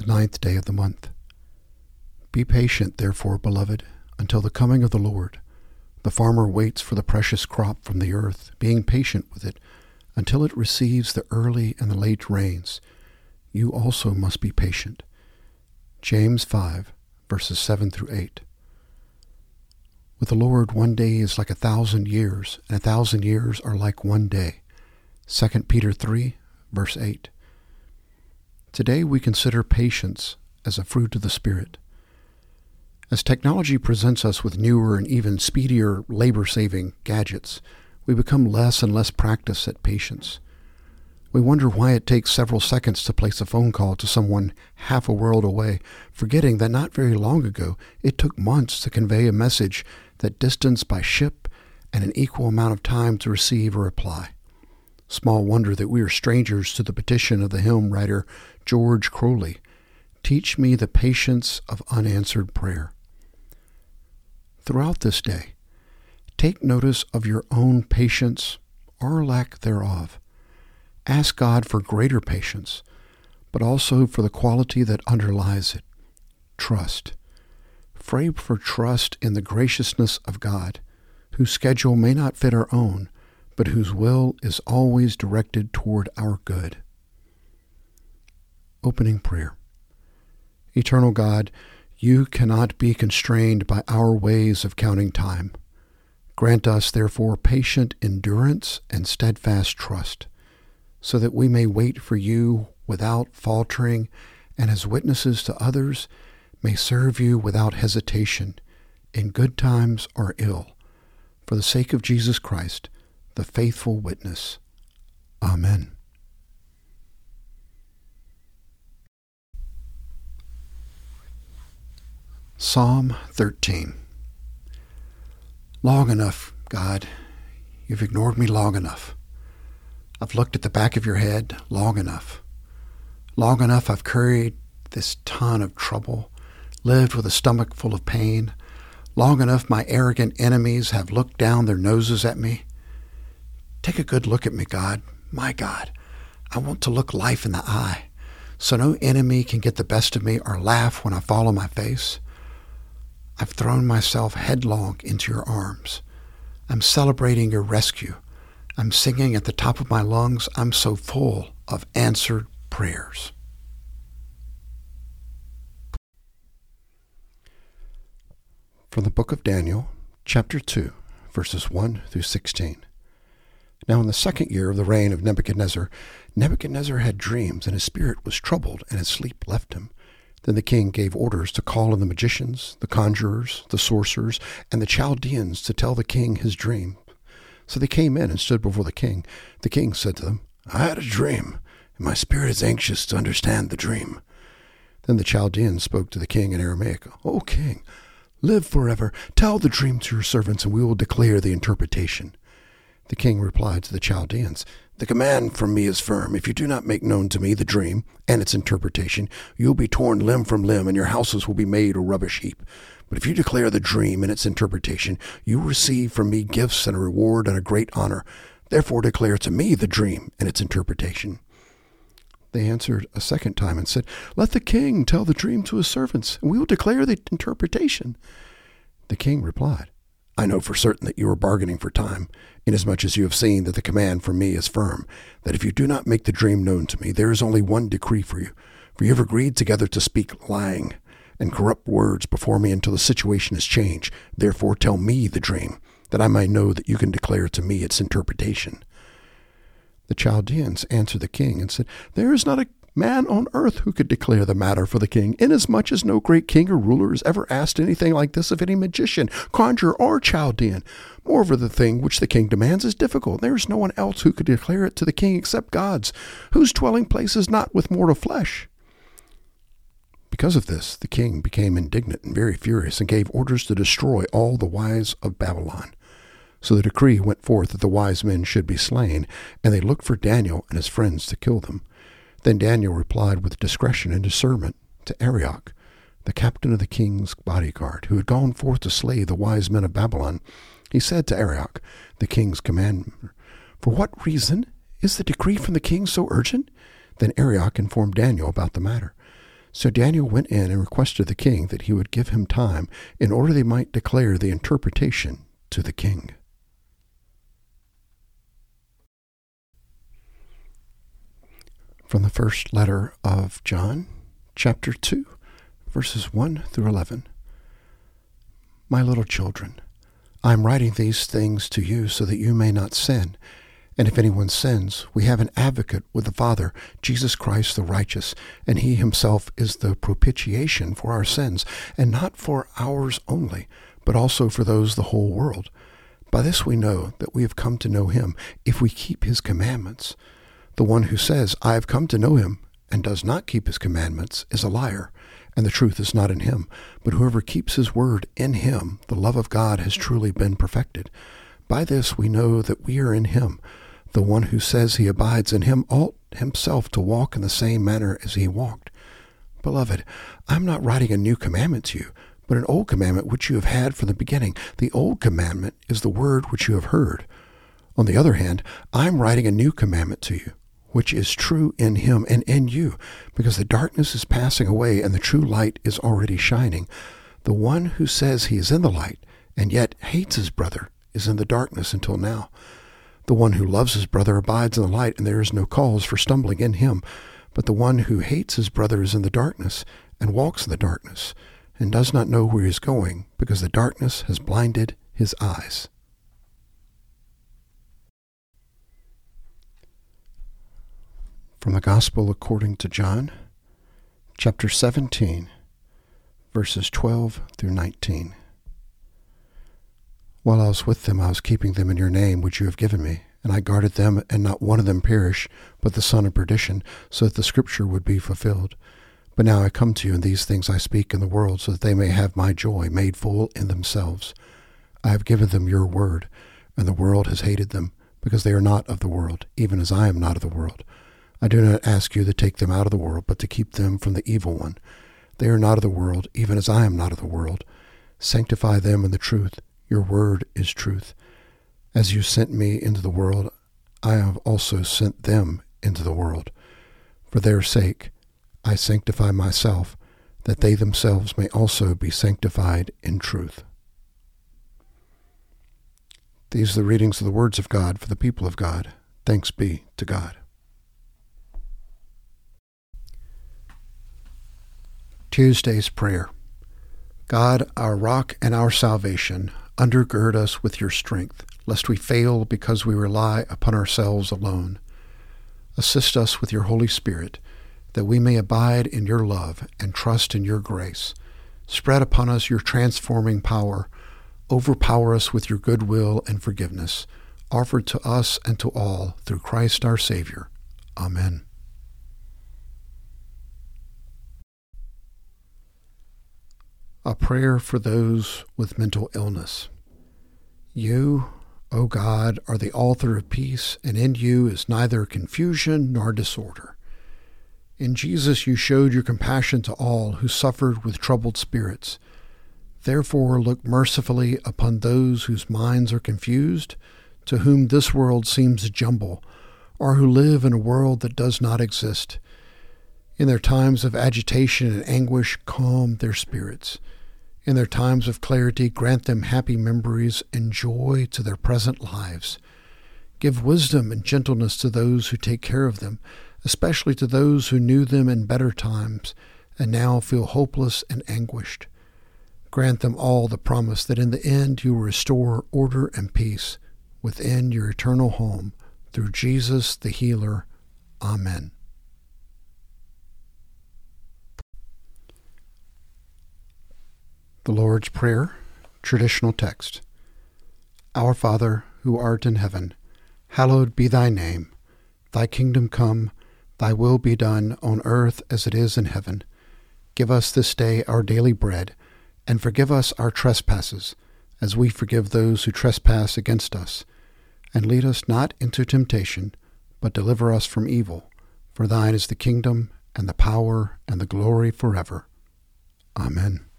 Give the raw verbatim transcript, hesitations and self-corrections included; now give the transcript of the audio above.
the ninth day of the month. Be patient, therefore, beloved, until the coming of the Lord. The farmer waits for the precious crop from the earth, being patient with it, until it receives the early and the late rains. You also must be patient. James five, verses seven through eight. With the Lord, one day is like a thousand years, and a thousand years are like one day. Second Peter three, verse eight. Today we consider patience as a fruit of the Spirit. As technology presents us with newer and even speedier labor-saving gadgets, we become less and less practiced at patience. We wonder why it takes several seconds to place a phone call to someone half a world away, forgetting that not very long ago it took months to convey a message that distanced by ship and an equal amount of time to receive a reply. Small wonder that we are strangers to the petition of the hymn writer George Crowley, "Teach me the patience of unanswered prayer." Throughout this day, take notice of your own patience or lack thereof. Ask God for greater patience, but also for the quality that underlies it, trust. Pray for trust in the graciousness of God, whose schedule may not fit our own, but whose will is always directed toward our good. Opening prayer. Eternal God, you cannot be constrained by our ways of counting time. Grant us, therefore, patient endurance and steadfast trust, so that we may wait for you without faltering, and as witnesses to others, may serve you without hesitation, in good times or ill, for the sake of Jesus Christ, the faithful witness. Amen. Psalm thirteen. Long enough, God. You've ignored me long enough. I've looked at the back of your head long enough. Long enough I've carried this ton of trouble, lived with a stomach full of pain. Long enough my arrogant enemies have looked down their noses at me. Take a good look at me, God. My God, I want to look life in the eye, so no enemy can get the best of me or laugh when I fall on my face. I've thrown myself headlong into your arms. I'm celebrating your rescue. I'm singing at the top of my lungs. I'm so full of answered prayers. From the book of Daniel, chapter two, verses one through sixteen. Now in the second year of the reign of Nebuchadnezzar, Nebuchadnezzar had dreams, and his spirit was troubled, and his sleep left him. Then the king gave orders to call in the magicians, the conjurers, the sorcerers, and the Chaldeans to tell the king his dream. So they came in and stood before the king. The king said to them, I had a dream, and my spirit is anxious to understand the dream. Then the Chaldeans spoke to the king in Aramaic, O king, live forever. Tell the dream to your servants, and we will declare the interpretation. The king replied to the Chaldeans, The command from me is firm. If you do not make known to me the dream and its interpretation, you will be torn limb from limb, and your houses will be made a rubbish heap. But if you declare the dream and its interpretation, you will receive from me gifts and a reward and a great honor. Therefore declare to me the dream and its interpretation. They answered a second time and said, Let the king tell the dream to his servants, and we will declare the interpretation. The king replied, I know for certain that you are bargaining for time, inasmuch as you have seen that the command from me is firm, that if you do not make the dream known to me, there is only one decree for you. For you have agreed together to speak lying and corrupt words before me until the situation is changed. Therefore tell me the dream, that I may know that you can declare to me its interpretation. The Chaldeans answered the king and said, There is not a man on earth who could declare the matter for the king, inasmuch as no great king or ruler has ever asked anything like this of any magician, conjurer, or Chaldean. Moreover, the thing which the king demands is difficult. There is no one else who could declare it to the king except God's, whose dwelling place is not with mortal flesh. Because of this, the king became indignant and very furious, and gave orders to destroy all the wise of Babylon. So the decree went forth that the wise men should be slain, and they looked for Daniel and his friends to kill them. Then Daniel replied with discretion and discernment to Arioch, the captain of the king's bodyguard, who had gone forth to slay the wise men of Babylon. He said to Arioch, the king's commander, For what reason is the decree from the king so urgent? Then Arioch informed Daniel about the matter. So Daniel went in and requested the king that he would give him time in order they might declare the interpretation to the king. From the first letter of John, chapter two, verses one through eleven. My little children, I am writing these things to you so that you may not sin. And if anyone sins, we have an advocate with the Father, Jesus Christ the righteous, and he himself is the propitiation for our sins, and not for ours only, but also for those of the whole world. By this we know that we have come to know him, if we keep his commandments. The one who says, I have come to know him, and does not keep his commandments, is a liar, and the truth is not in him. But whoever keeps his word, in him the love of God has truly been perfected. By this we know that we are in him. The one who says he abides in him ought himself to walk in the same manner as he walked. Beloved, I am not writing a new commandment to you, but an old commandment which you have had from the beginning. The old commandment is the word which you have heard. On the other hand, I am writing a new commandment to you, which is true in him and in you, because the darkness is passing away and the true light is already shining. The one who says he is in the light and yet hates his brother is in the darkness until now. The one who loves his brother abides in the light, and there is no cause for stumbling in him. But the one who hates his brother is in the darkness, and walks in the darkness, and does not know where he is going, because the darkness has blinded his eyes. From the Gospel according to John, chapter seventeen, verses twelve through nineteen. While I was with them, I was keeping them in your name, which you have given me, and I guarded them, and not one of them perished, but the son of perdition, so that the scripture would be fulfilled. But now I come to you, and these things I speak in the world, so that they may have my joy made full in themselves. I have given them your word, and the world has hated them, because they are not of the world, even as I am not of the world. I do not ask you to take them out of the world, but to keep them from the evil one. They are not of the world, even as I am not of the world. Sanctify them in the truth. Your word is truth. As you sent me into the world, I have also sent them into the world. For their sake I sanctify myself, that they themselves may also be sanctified in truth. These are the readings of the words of God for the people of God. Thanks be to God. Tuesday's Prayer. God, our rock and our salvation, undergird us with your strength, lest we fail because we rely upon ourselves alone. Assist us with your Holy Spirit, that we may abide in your love and trust in your grace. Spread upon us your transforming power. Overpower us with your goodwill and forgiveness, offered to us and to all through Christ our Savior. Amen. A prayer for those with mental illness. You, O God, are the author of peace, and in you is neither confusion nor disorder. In Jesus you showed your compassion to all who suffered with troubled spirits. Therefore look mercifully upon those whose minds are confused, to whom this world seems a jumble, or who live in a world that does not exist. In their times of agitation and anguish, calm their spirits. In their times of clarity, grant them happy memories and joy to their present lives. Give wisdom and gentleness to those who take care of them, especially to those who knew them in better times and now feel hopeless and anguished. Grant them all the promise that in the end you will restore order and peace within your eternal home, through Jesus the healer. Amen. The Lord's Prayer, traditional text. Our Father, who art in heaven, hallowed be thy name. Thy kingdom come, thy will be done on earth as it is in heaven. Give us this day our daily bread, and forgive us our trespasses, as we forgive those who trespass against us. And lead us not into temptation, but deliver us from evil. For thine is the kingdom, and the power, and the glory forever. Amen.